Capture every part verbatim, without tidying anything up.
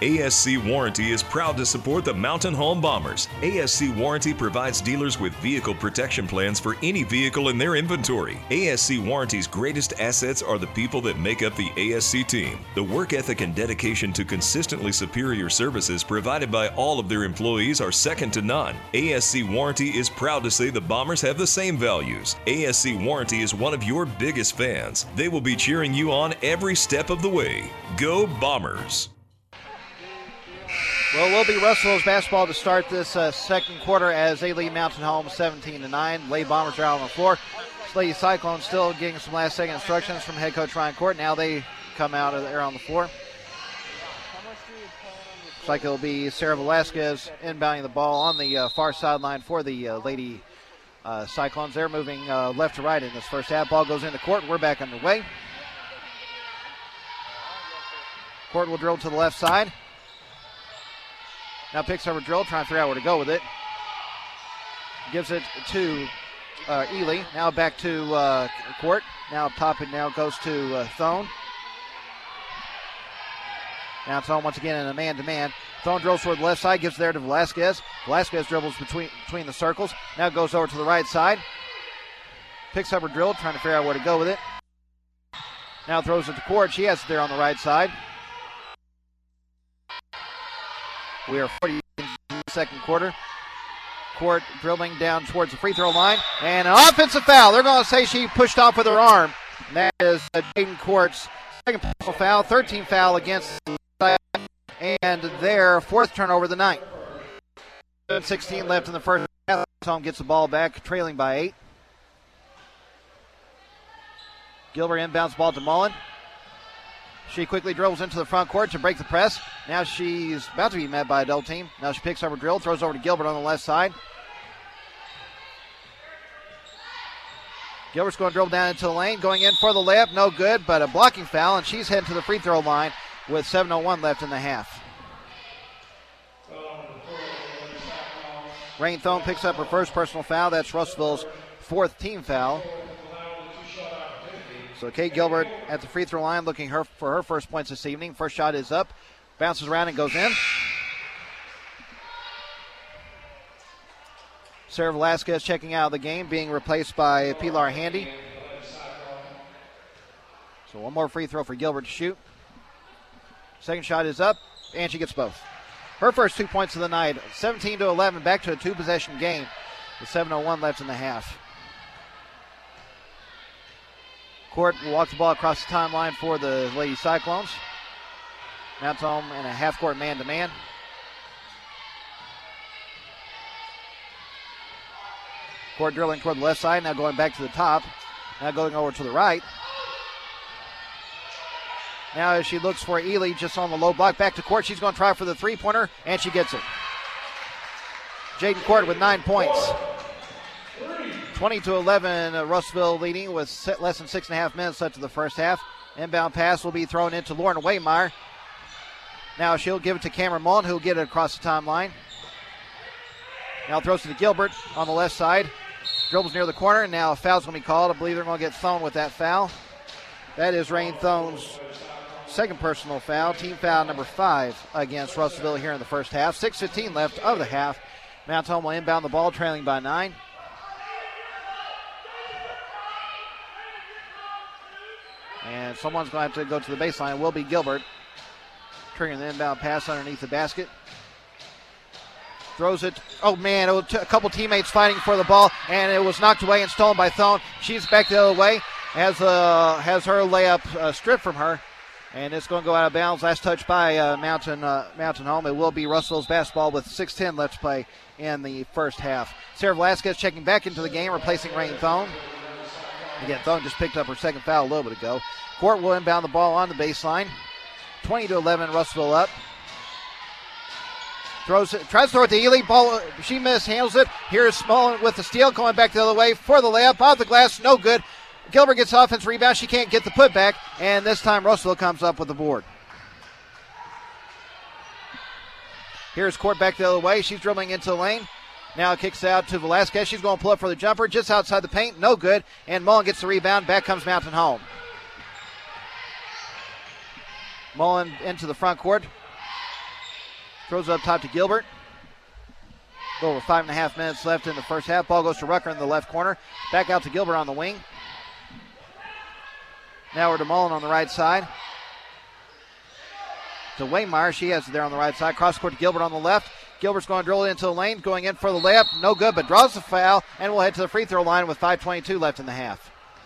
A S C Warranty is proud to support the Mountain Home Bombers. A S C Warranty provides dealers with vehicle protection plans for any vehicle in their inventory. A S C Warranty's greatest assets are the people that make up the A S C team. The work ethic and dedication to consistently superior services provided by all of their employees are second to none. A S C Warranty is proud to say the Bombers have the same values. A S C Warranty is one of your biggest fans. They will be cheering you on every step of the way. Go Bombers! Well, it will be Russell's basketball to start this uh, second quarter as they lead Mountain Home seventeen to nine. Lady Bombers are out on the floor. Lady Cyclones still getting some last-second instructions from head coach Ryan Court. Now they come out of there on the floor. Looks like it'll be Sarah Velasquez inbounding the ball on the uh, far sideline for the uh, Lady uh, Cyclones. They're moving uh, left to right in this first half. Ball goes into court. We're back underway. Court will drill to the left side. Now picks up a drill, trying to figure out where to go with it. Gives it to uh, Ely. Now back to uh, Court. Now top it now goes to uh, Thone. Now it's on once again in a man-to-man. Thone drills toward the left side, gives it there to Velasquez. Velasquez dribbles between between the circles. Now goes over to the right side. Picks up her drill, trying to figure out where to go with it. Now throws it to Court. She has it there on the right side. We are forty in the second quarter. Court dribbling down towards the free throw line. And an offensive foul. They're going to say she pushed off with her arm. And that is uh, Jaden Court's second personal foul. thirteenth foul against the and their fourth turnover of the night. sixteen left in the first half. Tom gets the ball back, trailing by eight. Gilbert inbounds ball to Mullen. She quickly dribbles into the front court to break the press. Now she's about to be met by a double team. Now she picks up her drill, throws over to Gilbert on the left side. Gilbert's going to dribble down into the lane, going in for the layup. No good, but a blocking foul, and she's heading to the free throw line with seven oh one left in the half. Rain Thone picks up her first personal foul. That's Russellville's fourth team foul. So Kate Gilbert at the free throw line looking her for her first points this evening. First shot is up, bounces around and goes in. Sarah Velasquez checking out of the game, being replaced by Pilar Handy. So one more free throw for Gilbert to shoot. Second shot is up, and she gets both. Her first two points of the night, seventeen to eleven, back to a two-possession game with seven oh one left in the half. Court will walk the ball across the timeline for the Lady Cyclones. Mounts home in a half-court man-to-man. Court drilling toward the left side, now going back to the top. Now going over to the right. Now as she looks for Ely just on the low block, back to Court. She's going to try for the three-pointer, and she gets it. Jaden Court with nine points. twenty to eleven, uh, Russellville leading with less than six and a half minutes left of the first half. Inbound pass will be thrown into Lorna Waymeyer. Now she'll give it to Cameron Mullen, who will get it across the timeline. Now throws it to Gilbert on the left side. Dribbles near the corner, and now a foul's going to be called. I believe they're going to get Thone with that foul. That is Rain Thone's second personal foul, team foul number five against Russellville here in the first half. six fifteen left of the half. Mount Home will inbound the ball, trailing by nine. And someone's going to have to go to the baseline. It will be Gilbert. Triggering the inbound pass underneath the basket. Throws it. Oh, man, it was t- a couple teammates fighting for the ball, and it was knocked away and stolen by Thone. She's back the other way. Has, uh, has her layup uh, stripped from her. And it's going to go out of bounds. Last touch by uh, Mountain uh, Mountain Home. It will be Russell's basketball with six ten left to play in the first half. Sarah Velasquez checking back into the game, replacing Rain Thone. Again, Thone just picked up her second foul a little bit ago. Court will inbound the ball on the baseline. twenty to eleven, Russellville up. Throws it, tries to throw it to Ely. Ball, she mishandles it. Here's Small with the steal, going back the other way for the layup. Off the glass, no good. Gilbert gets offense rebound. She can't get the putback, and this time Russellville comes up with the board. Here's Court back the other way. She's dribbling into the lane. Now kicks out to Velasquez. She's going to pull up for the jumper just outside the paint. No good. And Mullen gets the rebound. Back comes Mountain Home. Mullen into the front court. Throws it up top to Gilbert. A little over five and a half minutes left in the first half. Ball goes to Rucker in the left corner. Back out to Gilbert on the wing. Now we're to Mullen on the right side. To Waymire. She has it there on the right side. Cross court to Gilbert on the left. Gilbert's going to drill it into the lane. Going in for the layup. No good, but draws the foul. And we'll head to the free throw line with five twenty-two left in the half.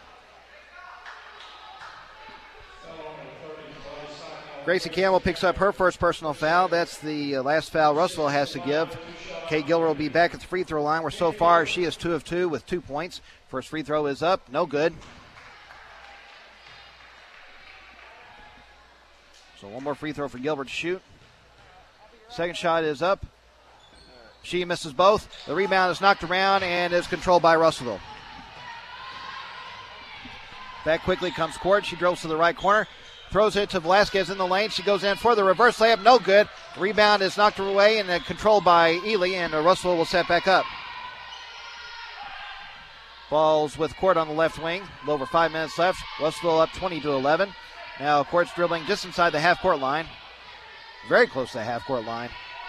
Gracie Campbell picks up her first personal foul. That's the last foul Russellville has to give. Kate Gilbert will be back at the free throw line, where so far she is two of two with two points. First free throw is up. No good. So one more free throw for Gilbert to shoot. Second shot is up. She misses both. The rebound is knocked around and is controlled by Russellville. Back quickly comes Court. She drills to the right corner. Throws it to Velasquez in the lane. She goes in for the reverse layup. No good. Rebound is knocked away and uh, controlled by Ely, and uh, Russellville will set back up. Ball's with Court on the left wing. A little over five minutes left. Russellville up twenty to eleven. Now Court's dribbling just inside the half-court line. Very close to the half-court line.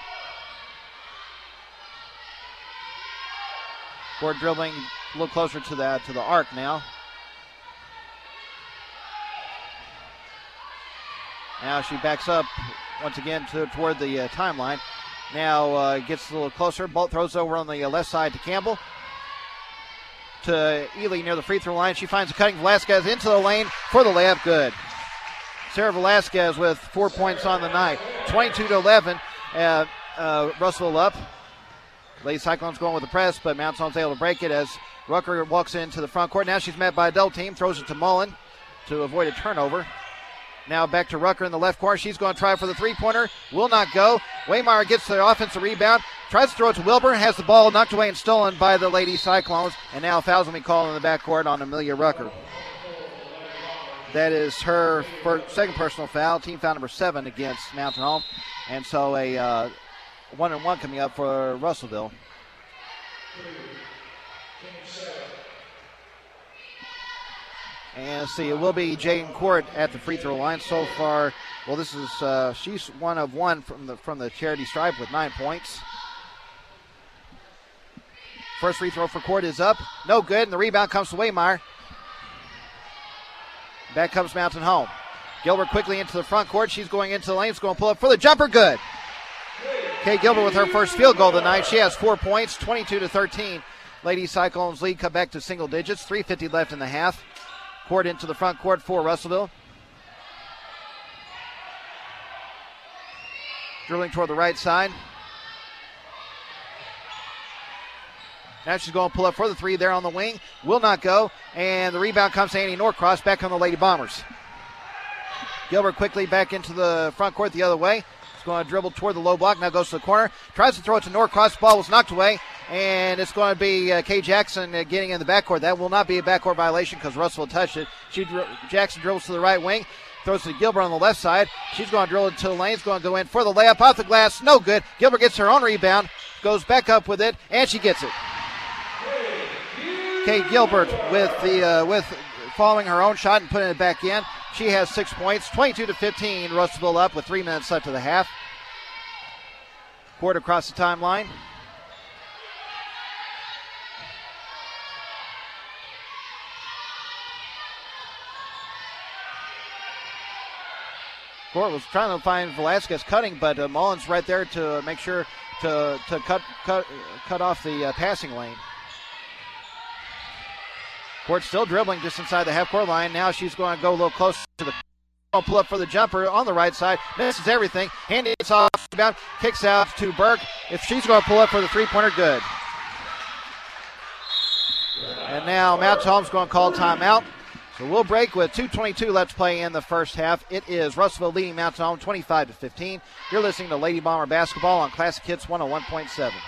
Court dribbling a little closer to the, to the arc now. Now she backs up once again to, toward the uh, timeline. Now uh, gets a little closer. Bolt throws over on the uh, left side to Campbell. To Ely near the free throw line. She finds a cutting Velasquez into the lane for the layup. Good. Sarah Velasquez with four points on the night. twenty-two to eleven. Uh, uh, Russellville up. Lady Cyclones going with the press, but Mount Home's able to break it as Rucker walks into the front court. Now she's met by a double team. Throws it to Mullen to avoid a turnover. Now back to Rucker in the left corner. She's going to try for the three-pointer. Will not go. Waymire gets the offensive rebound. Tries to throw it to Wilbur. Has the ball knocked away and stolen by the Lady Cyclones. And now fouls will be called in the backcourt on Amelia Rucker. That is her first, second personal foul. Team foul number seven against Mountain Home. And so a uh, one and one coming up for Russellville. And let's see, it will be Jaden Court at the free throw line so far. Well, this is uh, she's one of one from the from the charity stripe with nine points. First free throw for Court is up, no good, and the rebound comes to Waymire. Back comes Mountain Home. Gilbert quickly into the front court. She's going into the lane. She's going to pull up for the jumper. Good. Kay Gilbert with her first field goal tonight. She has four points, twenty-two to thirteen. Lady Cyclones lead come back to single digits. three fifty left in the half. Court into the front court for Russellville. Dribbling toward the right side. Now she's going to pull up for the three there on the wing. Will not go. And the rebound comes to Annie Norcross back on the Lady Bombers. Gilbert quickly back into the front court the other way. He's going to dribble toward the low block. Now goes to the corner. Tries to throw it to Norcross. Ball was knocked away. And it's going to be uh, Kay Jackson uh, getting in the backcourt. That will not be a backcourt violation because Russell touched it. She dr- Jackson dribbles to the right wing. Throws to Gilbert on the left side. She's going to drill it to the lane. It's going to go in for the layup off the glass. No good. Gilbert gets her own rebound. Goes back up with it. And she gets it. Kay Gilbert with the uh, with following her own shot and putting it back in. She has six points. twenty-two to fifteen. Russellville up with three minutes left of the half. Court across the timeline. Court was trying to find Velasquez cutting, but uh, Mullins right there to make sure to to cut cut cut off the uh, passing lane. Court still dribbling just inside the half-court line. Now she's going to go a little close to the pull up for the jumper on the right side. Misses everything. Handy it's off. Rebound. Kicks out to Burke. If she's going to pull up for the three-pointer, good. And now Mount Holmes going to call timeout. So we'll break with two twenty-two left to play in the first half. It is Russellville leading Mount Holmes twenty-five to fifteen. You're listening to Lady Bomber Basketball on Classic Hits one oh one point seven.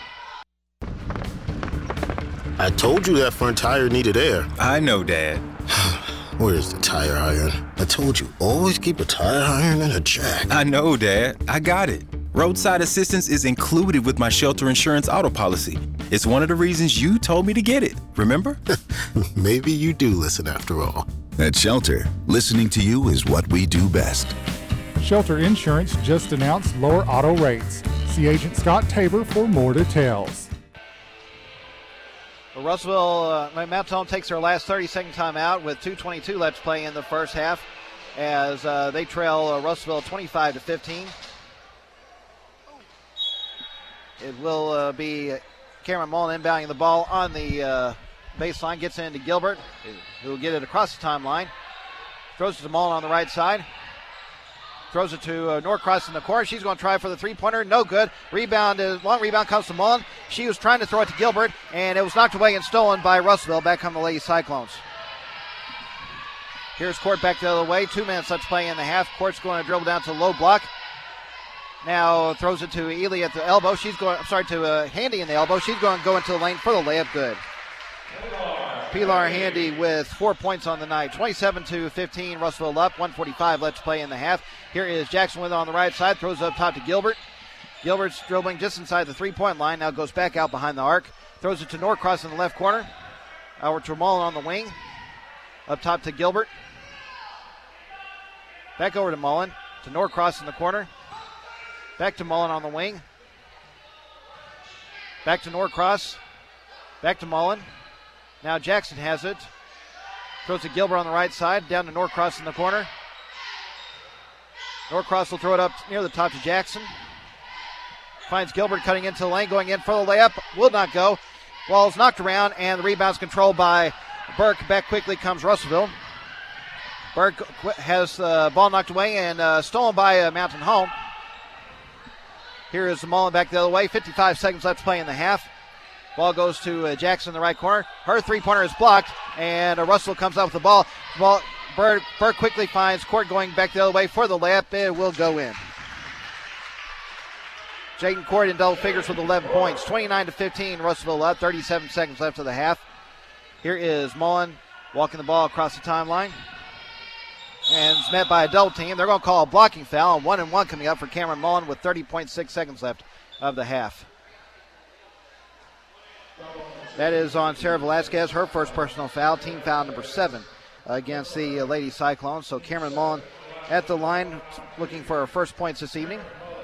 I told you that front tire needed air. I know, Dad. Where's the tire iron? I told you, always keep a tire iron in a jack. I know, Dad. I got it. Roadside assistance is included with my Shelter Insurance auto policy. It's one of the reasons you told me to get it, remember? Maybe you do listen after all. At Shelter, listening to you is what we do best. Shelter Insurance just announced lower auto rates. See Agent Scott Tabor for more details. Well, Russellville, uh, Mountain Home takes their last thirty-second timeout with two twenty-two left to play in the first half as uh, they trail uh, Russellville twenty-five to fifteen. It will uh, be Cameron Mullen inbounding the ball on the uh, baseline, gets into Gilbert, who will get it across the timeline. Throws it to Mullen on the right side. Throws it to uh, Norcross in the corner. She's going to try for the three-pointer. No good. Rebound, is, long rebound comes to Mullen. She was trying to throw it to Gilbert, and it was knocked away and stolen by Russellville. Back come the Lady Cyclones. Here's Court back the other way. Two minutes left to play in the half. Court's going to dribble down to the low block. Now throws it to Ely at the elbow. She's going, I'm sorry, to uh, Handy in the elbow. She's going to go into the lane for the layup. Good. Pilar Handy with four points on the night. twenty-seven to fifteen, Russellville up. one forty-five left to play in the half. Here is Jackson with it on the right side. Throws up top to Gilbert. Gilbert's dribbling just inside the three-point line. Now goes back out behind the arc. Throws it to Norcross in the left corner. Over to Mullen on the wing. Up top to Gilbert. Back over to Mullen. To Norcross in the corner. Back to Mullen on the wing. Back to Norcross. Back to Mullen. Now Jackson has it. Throws to Gilbert on the right side. Down to Norcross in the corner. Norcross will throw it up near the top to Jackson. Finds Gilbert cutting into the lane, going in for the layup. Will not go. Ball is knocked around, and the rebound's controlled by Burke. Back quickly comes Russellville. Burke has the ball knocked away and uh, stolen by uh, Mountain Home. Here is Mullen back the other way. fifty-five seconds left to play in the half. Ball goes to uh, Jackson in the right corner. Her three-pointer is blocked, and uh, Russell comes out with the ball. ball Burke, Burke quickly finds Court going back the other way for the layup. It will go in. Jaden Court in double figures with eleven points. twenty-nine to fifteen, Russellville up. thirty-seven seconds left of the half. Here is Mullen walking the ball across the timeline. And it's met by a double team. They're going to call a blocking foul. One and one coming up for Cameron Mullen with thirty point six seconds left of the half. That is on Sarah Velasquez, her first personal foul, team foul number seven against the uh, Lady Cyclones. So Cameron Mullen at the line looking for her first points this evening.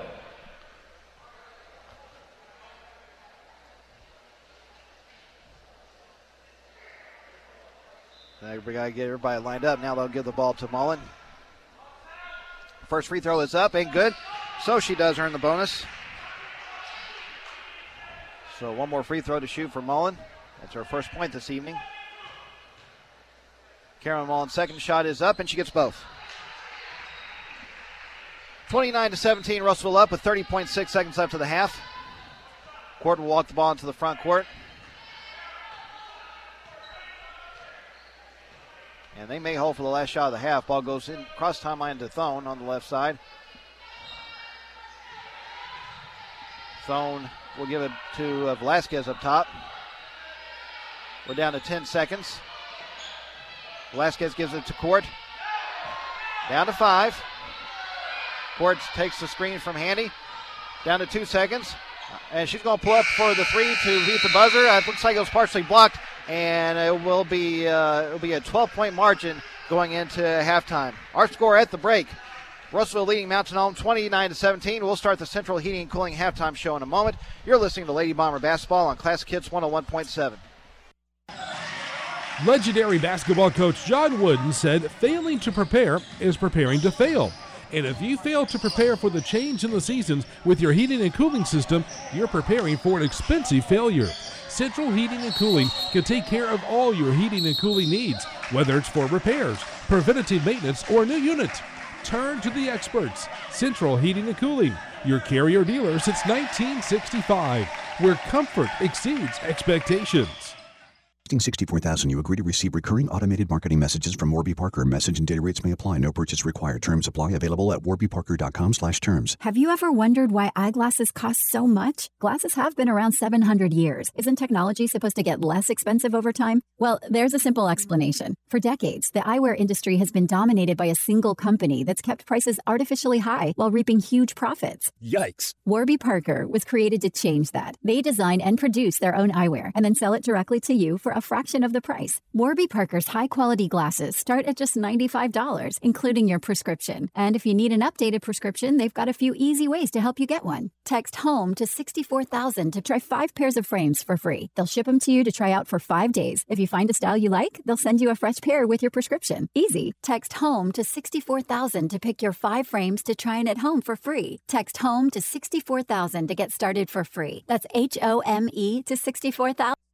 We got to get everybody lined up. Now they'll give the ball to Mullen. First free throw is up, ain't good. So she does earn the bonus. So one more free throw to shoot for Mullen. That's her first point this evening. Cameron Mullen's second shot is up, and she gets both. twenty-nine to seventeen, Russellville up with thirty point six seconds left of the half. Court will walk the ball into the front court. And they may hold for the last shot of the half. Ball goes in cross timeline to Thone on the left side. Thone will give it to uh, Velasquez up top. We're down to ten seconds. Velasquez gives it to Court. Down to five. Court takes the screen from Handy. Down to two seconds. And she's going to pull up for the three to beat the buzzer. It looks like it was partially blocked. And it will be uh, it will be a twelve-point margin going into halftime. Our score at the break: Russellville leading Mountain Home twenty-nine to seventeen. We'll start the Central Heating and Cooling halftime show in a moment. You're listening to Lady Bomber basketball on Classic Hits one oh one point seven. Legendary basketball coach John Wooden said, "Failing to prepare is preparing to fail." And if you fail to prepare for the change in the seasons with your heating and cooling system, you're preparing for an expensive failure. Central Heating and Cooling can take care of all your heating and cooling needs, whether it's for repairs, preventative maintenance, or a new unit. Turn to the experts. Central Heating and Cooling, your carrier dealer since nineteen sixty-five, where comfort exceeds expectations. sixty-four thousand, you agree to receive recurring automated marketing messages from Warby Parker. Message and data rates may apply. No purchase required. Terms apply. Available at warbyparker.com slash terms. Have you ever wondered why eyeglasses cost so much? Glasses have been around seven hundred years. Isn't technology supposed to get less expensive over time? Well, there's a simple explanation. For decades, the eyewear industry has been dominated by a single company that's kept prices artificially high while reaping huge profits. Yikes. Warby Parker was created to change that. They design and produce their own eyewear and then sell it directly to you for a fraction of the price. Warby Parker's high-quality glasses start at just ninety-five dollars, including your prescription. And if you need an updated prescription, they've got a few easy ways to help you get one. Text HOME to sixty-four thousand to try five pairs of frames for free. They'll ship them to you to try out for five days. If you find a style you like, they'll send you a fresh pair with your prescription. Easy. Text HOME to sixty-four thousand to pick your five frames to try it at home for free. Text HOME to sixty-four thousand to get started for free. That's H O M E to sixty-four thousand.